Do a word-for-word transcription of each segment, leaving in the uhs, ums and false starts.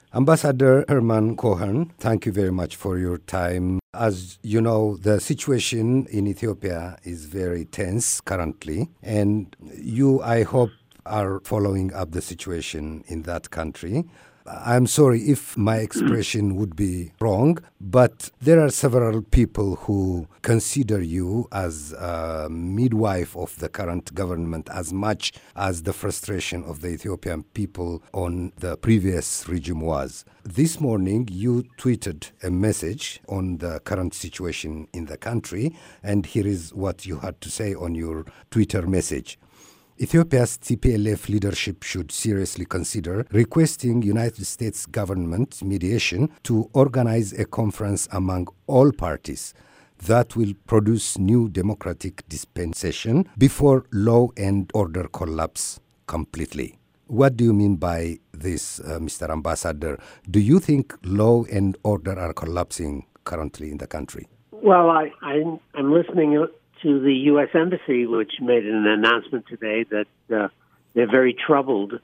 Ambassador Herman Cohen, thank you very much for your time. As you know, the situation in Ethiopia is very tense currently, and you, I hope, are following up the situation in that country. I'm sorry if my expression would be wrong, but there are several people who consider you as a midwife of the current government as much as the frustration of the Ethiopian people on the previous regime was. This morning, you tweeted a message on the current situation in the country, and here is what you had to say on your Twitter message. Ethiopia's T P L F leadership should seriously consider requesting United States government mediation to organize a conference among all parties that will produce new democratic dispensation before law and order collapse completely. What do you mean by this, uh, Mister Ambassador? Do you think law and order are collapsing currently in the country? Well, I, I, I'm listening to the U S Embassy, which made an announcement today that uh, they're very troubled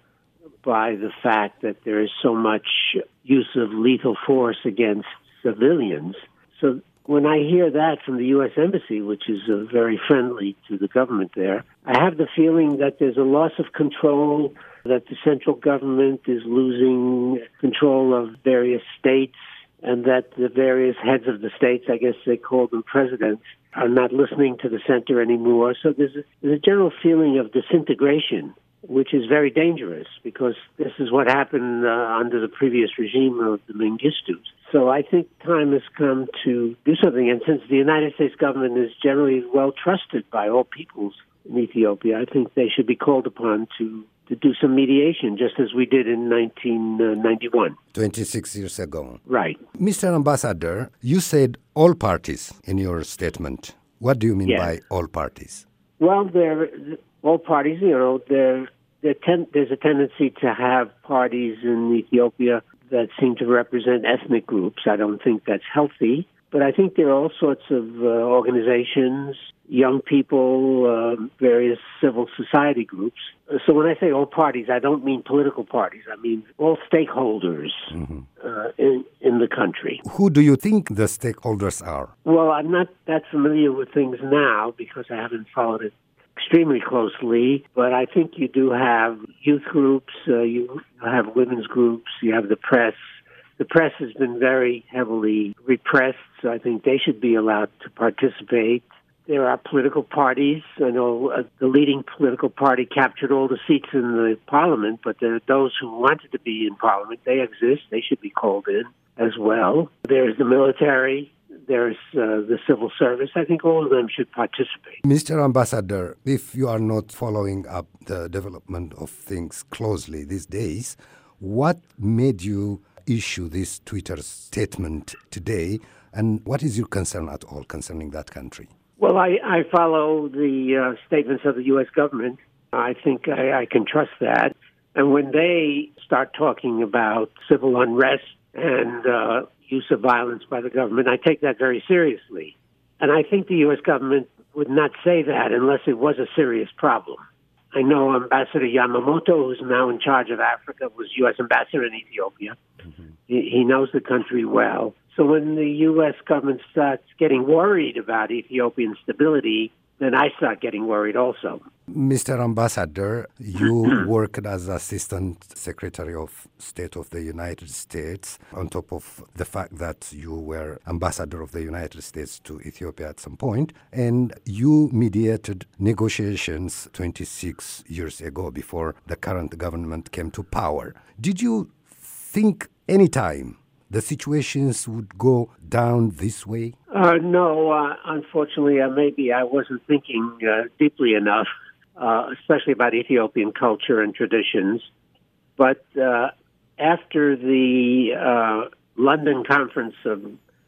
by the fact that there is so much use of lethal force against civilians. So when I hear that from the U S Embassy, which is uh, very friendly to the government there, I have the feeling that there's a loss of control, that the central government is losing control of various states, and that the various heads of the states, I guess they call them presidents, are not listening to the center anymore. So there's a, there's a general feeling of disintegration, which is very dangerous because this is what happened uh, under the previous regime of the Mengistu. So I think time has come to do something. And since the United States government is generally well trusted by all peoples in Ethiopia, I think they should be called upon to to do some mediation, just as we did in nineteen ninety-one. twenty-six years ago. Right. Mister Ambassador, you said all parties in your statement. What do you mean yes. by all parties? Well, there, all parties, you know, there, there ten, there's a tendency to have parties in Ethiopia that seem to represent ethnic groups. I don't think that's healthy. But I think there are all sorts of uh, organizations, young people, uh, various civil society groups. So when I say all parties, I don't mean political parties. I mean all stakeholders mm-hmm. uh, in, in the country. Who do you think the stakeholders are? Well, I'm not that familiar with things now because I haven't followed it extremely closely. But I think you do have youth groups, uh, you have women's groups, you have the press. The press has been very heavily repressed, so I think they should be allowed to participate. There are political parties. I know uh, the leading political party captured all the seats in the parliament, but there are those who wanted to be in parliament. They exist. They should be called in as well. There's the military. There's uh, the civil service. I think all of them should participate. Mister Ambassador, if you are not following up the development of things closely these days, what made you issue this Twitter statement today, and what is your concern at all concerning that country? Well, I, I follow the uh, statements of the U S government. I think I, I can trust that. And when they start talking about civil unrest and uh, use of violence by the government, I take that very seriously. And I think the U S government would not say that unless it was a serious problem. I know Ambassador Yamamoto, who's now in charge of Africa, was U S ambassador in Ethiopia. Mm-hmm. He, he knows the country well. So when the U S government starts getting worried about Ethiopian stability, then I start getting worried also. Mister Ambassador, you worked as Assistant Secretary of State of the United States, on top of the fact that you were Ambassador of the United States to Ethiopia at some point, and you mediated negotiations twenty-six years ago before the current government came to power. Did you think any time the situations would go down this way? Uh, no, uh, unfortunately, uh, maybe I wasn't thinking uh, deeply enough, uh, especially about Ethiopian culture and traditions. But uh, after the uh, London conference of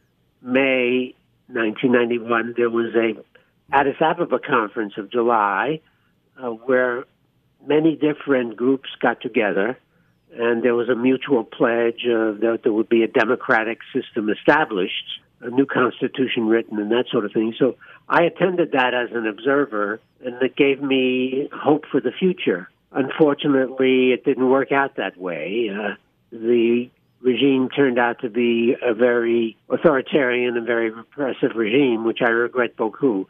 May nineteen ninety-one, there was a Addis Ababa conference of July uh, where many different groups got together. And there was a mutual pledge uh, that there would be a democratic system established, a new constitution written, and that sort of thing. So I attended that as an observer, and it gave me hope for the future. Unfortunately, it didn't work out that way. Uh, the regime turned out to be a very authoritarian and very repressive regime, which I regret beaucoup.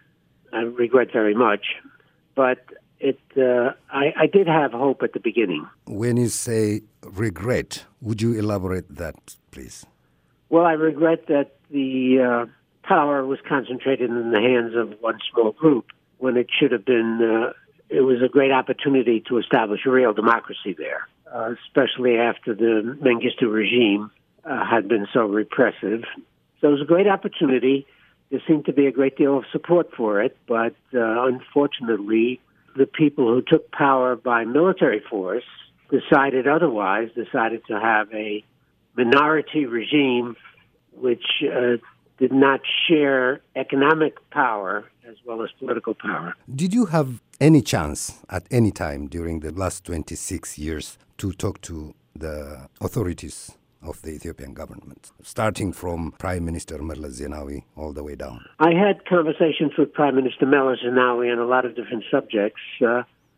I regret very much. But it, uh, I, I did have hope at the beginning. When you say regret, would you elaborate that, please? Well, I regret that the uh, power was concentrated in the hands of one small group when it should have been, uh, it was a great opportunity to establish a real democracy there, uh, especially after the Mengistu regime uh, had been so repressive. So it was a great opportunity. There seemed to be a great deal of support for it, but uh, unfortunately, the people who took power by military force decided otherwise, decided to have a minority regime which uh, did not share economic power as well as political power. Did you have any chance at any time during the last twenty-six years to talk to the authorities of the Ethiopian government, starting from Prime Minister Meles Zenawi all the way down? I had conversations with Prime Minister Meles Zenawi on a lot of different subjects. Uh,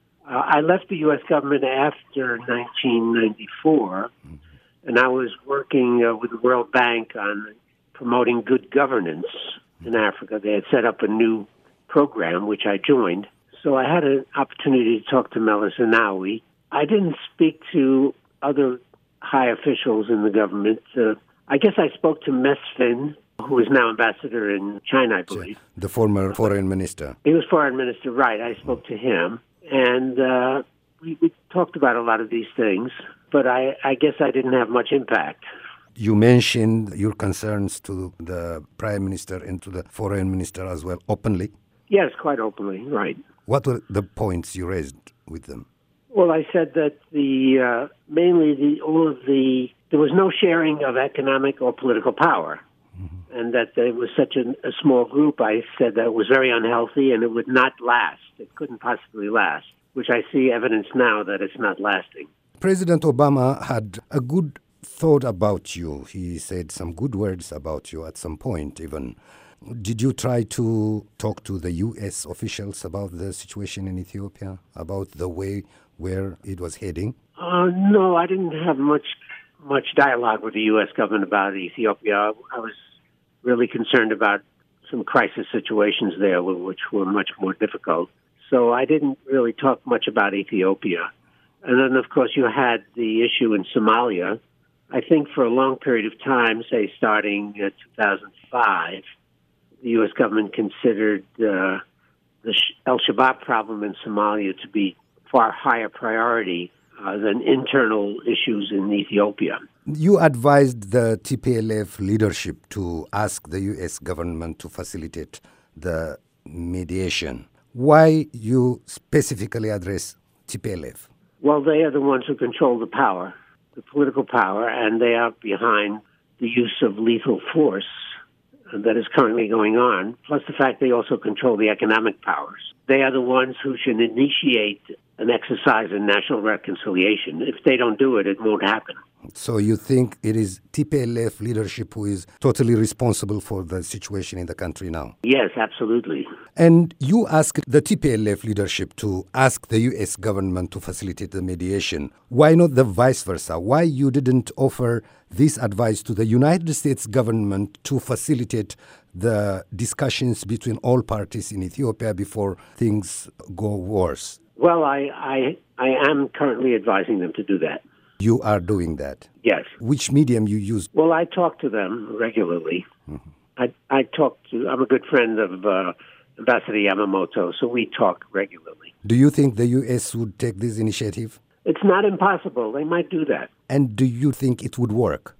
I left the U S government after nineteen ninety-four, mm-hmm. and I was working uh, with the World Bank on promoting good governance in Africa. They had set up a new program, which I joined. So I had an opportunity to talk to Meles Zenawi. I didn't speak to other high officials in the government. Uh, I guess I spoke to Mesfin, who is now ambassador in China, I believe. The former foreign minister. He was foreign minister, right. I spoke to him. And uh, we, we talked about a lot of these things, but I, I guess I didn't have much impact. You mentioned your concerns to the Prime Minister and to the Foreign Minister as well, openly? Yes, quite openly, right. What were the points you raised with them? Well, I said that the uh, mainly the all of the there was no sharing of economic or political power, mm-hmm. and that there was such a, a small group. I said that it was very unhealthy and it would not last. It couldn't possibly last, which I see evidence now that it's not lasting. President Obama had a good thought about you. He said some good words about you at some point even. Did you try to talk to the U S officials about the situation in Ethiopia, about the way where it was heading? Uh, no, I didn't have much much dialogue with the U S government about Ethiopia. I was really concerned about some crisis situations there, which were much more difficult. So I didn't really talk much about Ethiopia. And then, of course, you had the issue in Somalia. I think for a long period of time, say starting uh, two thousand five, the U S government considered uh, the al-Shabaab problem in Somalia to be far higher priority uh, than internal issues in Ethiopia. You advised the T P L F leadership to ask the U S government to facilitate the mediation. Why you specifically address T P L F? Well, they are the ones who control the power, the political power, and they are behind the use of lethal force that is currently going on, plus the fact they also control the economic powers. They are the ones who should initiate an exercise in national reconciliation. If they don't do it, it won't happen. So you think it is T P L F leadership who is totally responsible for the situation in the country now? Yes, absolutely. And you asked the T P L F leadership to ask the U S government to facilitate the mediation. Why not the vice versa? Why you didn't offer this advice to the United States government to facilitate the discussions between all parties in Ethiopia before things go worse? Well, I, I, I am currently advising them to do that. You are doing that? Yes. Which medium you use? Well, I talk to them regularly. Mm-hmm. I, I talk to, I'm a good friend of uh, Ambassador Yamamoto, so we talk regularly. Do you think the U S would take this initiative? It's not impossible. They might do that. And do you think it would work?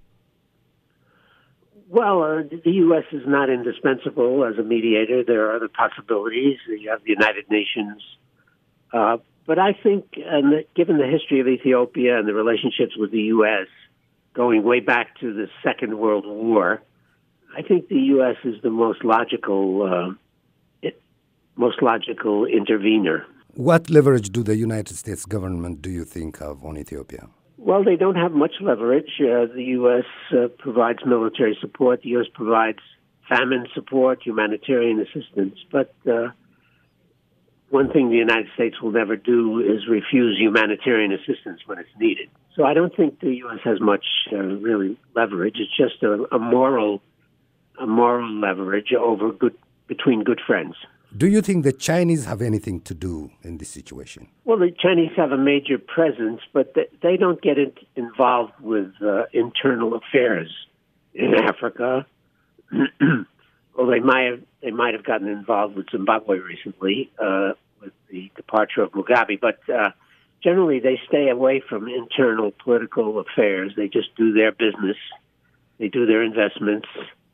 Well, uh, the U S is not indispensable as a mediator. There are other possibilities. You have the United Nations. Uh, but I think, and the, given the history of Ethiopia and the relationships with the U S going way back to the Second World War, I think the U S is the most logical, uh, it, most logical intervener. What leverage do the United States government, do you think, have on Ethiopia? Well, they don't have much leverage. Uh, the U S uh, provides military support. The U S provides famine support, humanitarian assistance. But uh, one thing the United States will never do is refuse humanitarian assistance when it's needed. So I don't think the U S has much uh, really leverage. It's just a, a moral, a moral leverage over good between good friends. Do you think the Chinese have anything to do in this situation? Well, the Chinese have a major presence, but they, they don't get it involved with uh, internal affairs in Africa. Well, they might have they might have gotten involved with Zimbabwe recently uh, with the departure of Mugabe, but uh, generally they stay away from internal political affairs. They just do their business, they do their investments.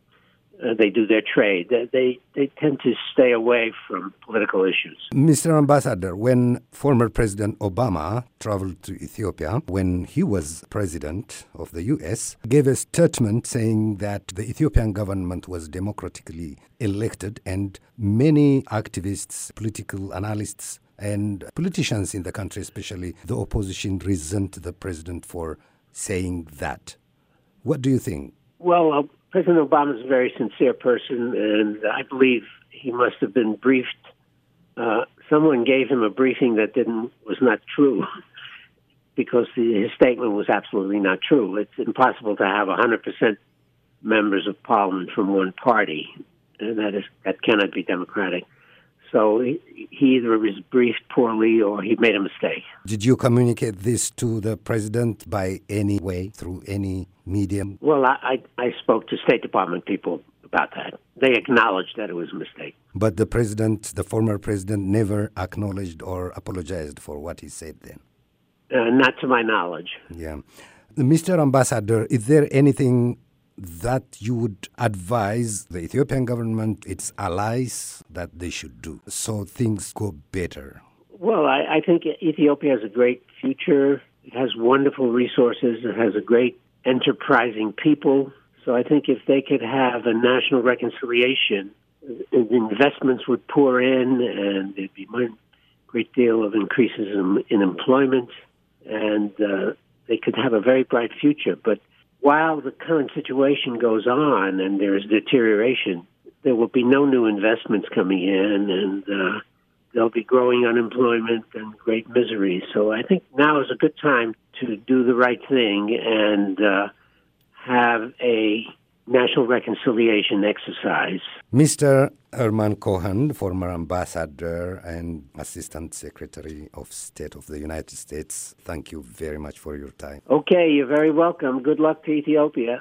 Uh, they do their trade. They, they they tend to stay away from political issues. Mister Ambassador, when former President Obama traveled to Ethiopia, when he was president of the U S, gave a statement saying that the Ethiopian government was democratically elected, and many activists, political analysts, and politicians in the country, especially the opposition, resent the president for saying that. What do you think? Well, uh, President Obama is a very sincere person, and I believe he must have been briefed. Uh, someone gave him a briefing that didn't was not true, because the, his statement was absolutely not true. It's impossible to have one hundred percent members of parliament from one party, and that is that cannot be democratic. So he, he either was briefed poorly or he made a mistake. Did you communicate this to the president by any way, through any medium? Well, I, I, I spoke to State Department people about that. They acknowledged that it was a mistake. But the president, the former president, never acknowledged or apologized for what he said then? Uh, not to my knowledge. Yeah. Mister Ambassador, is there anything that you would advise the Ethiopian government, its allies, that they should do so things go better? Well, I, I think Ethiopia has a great future. It has wonderful resources. It has a great enterprising people. So I think if they could have a national reconciliation, investments would pour in, and there'd be a great deal of increases in, in employment, and uh, they could have a very bright future. But while the current situation goes on and there is deterioration, there will be no new investments coming in, and uh, there'll be growing unemployment and great misery. So I think now is a good time to do the right thing and uh, have a national reconciliation exercise. Mister Herman Cohen, former ambassador and Assistant Secretary of State of the United States, thank you very much for your time. Okay, you're very welcome. Good luck to Ethiopia.